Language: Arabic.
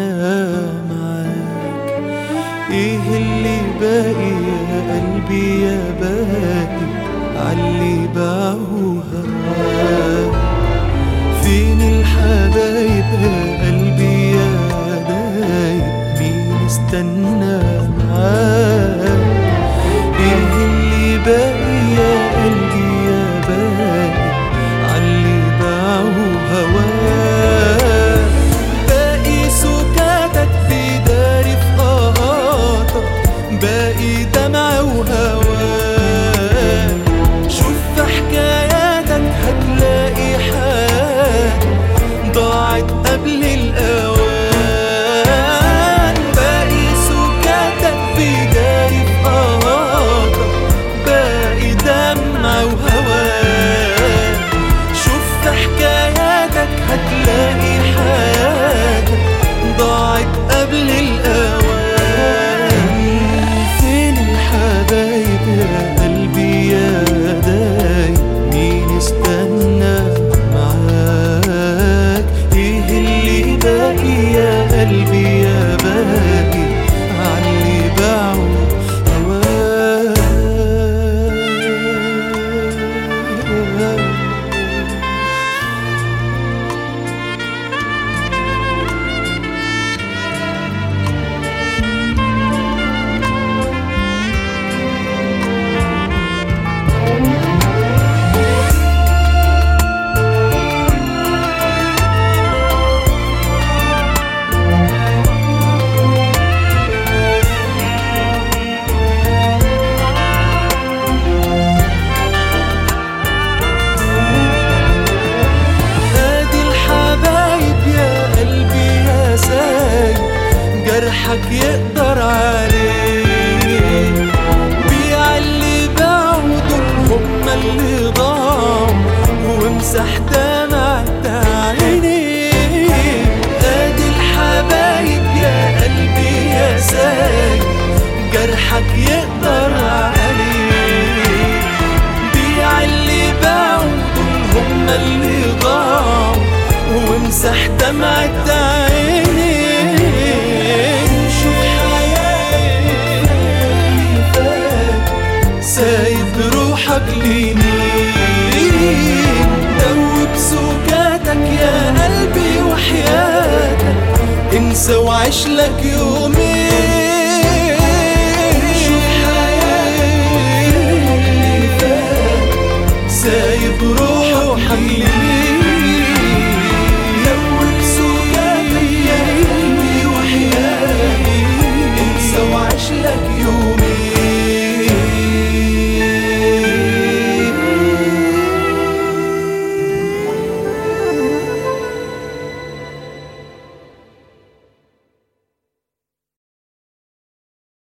معاك. ايه اللي باقي يا قلبي يا باقي عاللي باعوا هواك؟ فين الحبايب يا قلبي يا دايب مين استنى معاك؟ ايه اللي باقي يا قلبي يا باقي عاللي باعوا هواك؟ باقي سكاتك بيداري في قهاتك، باقي دمع وهواك. شوف في حكاياتك هتلاقي حاجة ضاعت قبل الأوان. باقي سكاتك بيداري في قهاتك، باقي دمع وهواك. شوف في حكاياتك هتلاقي حاجة ضاعت قبل الأوان. فين الحبايب يا قلبي يا دايب مين استنى معاك؟ ايه اللي باقي يا قلبي يا باقي عاللي باعوا هواك؟ جرحك يقدر عليه، بيع اللي باعوا دول هما اللي ضاعوا وامسح دمع عينيه. ادي الحبايب يا قلبي يا سايب جرحك يقدر عليه، بيع اللي باعوا دول هما اللي ضاعوا وامسح دمع عينيه. سايب روحك لمين؟ دوب سكاتك يا قلبي وحياتك، انسى وعيش لك يومين.